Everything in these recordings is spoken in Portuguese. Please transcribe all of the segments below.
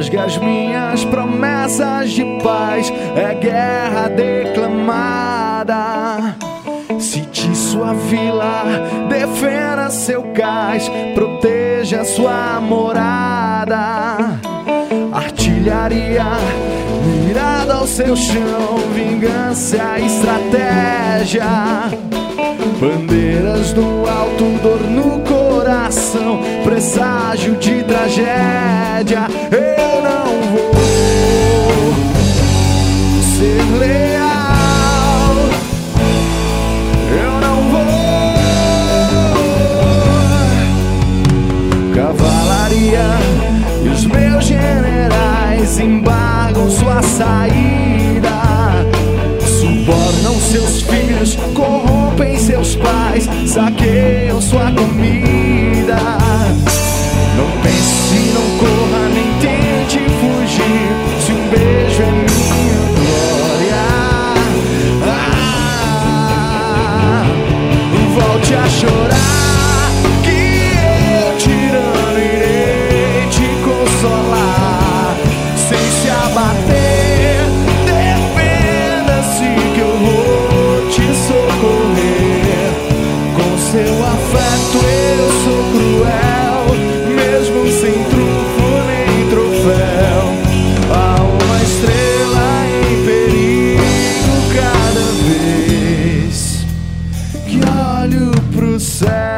Rasga as minhas promessas de paz, é guerra declamada. Cite sua vila, defenda seu cais, proteja sua morada. Artilharia mirada ao seu chão, vingança e estratégia. Bandeiras do alto, dor no coração, presságio de tragédia. Eu não vou ser leal, eu não vou. Cavalaria e os meus generais embargam sua saída, subornam seus filhos, corrompem seus pais, saqueiam sua comida. Não pense, não corra, nem tente fugir, se um beijo é minha glória. Volte a chorar, que eu, tirano, irei te consolar, sem se abater. Defenda-se que eu vou te socorrer. Com seu afeto eu sou cruel, mesmo sem trunfo nem troféu. Há uma estrela em perigo cada vez que olho pro céu.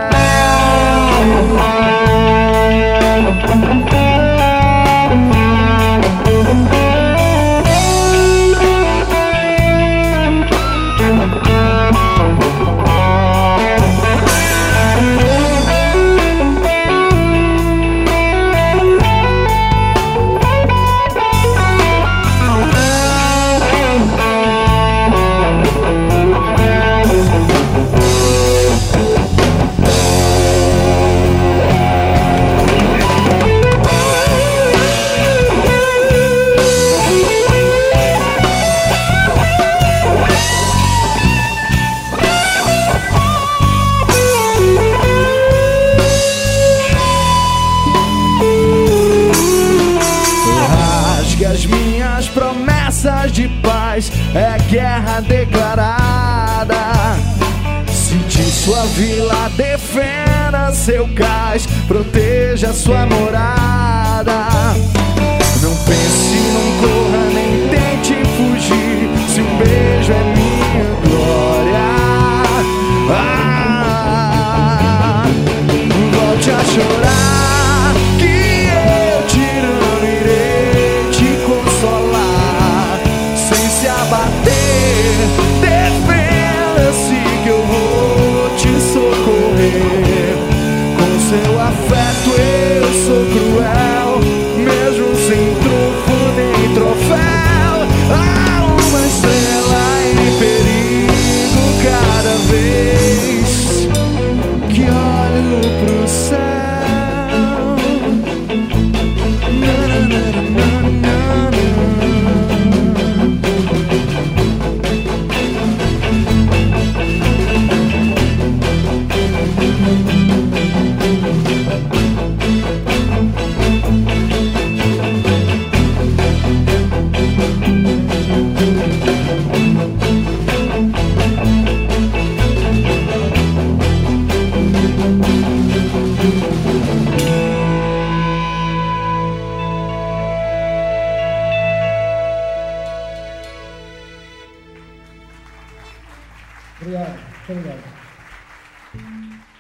As minhas promessas de paz, é guerra declarada. Cite sua vila, defenda seu cais, proteja sua morada. Não pense, não corra, nem tente fugir, se um beijo é minha glória. Volte a chorar, que eu, tirano, irei te consolar, sem se abater. Defenda-se que eu vou te socorrer. Com seu afeto eu sou cruel, mesmo sem trunfo nem troféu. Há uma estrela em perigo cada vez que olho pro céu. Obrigado.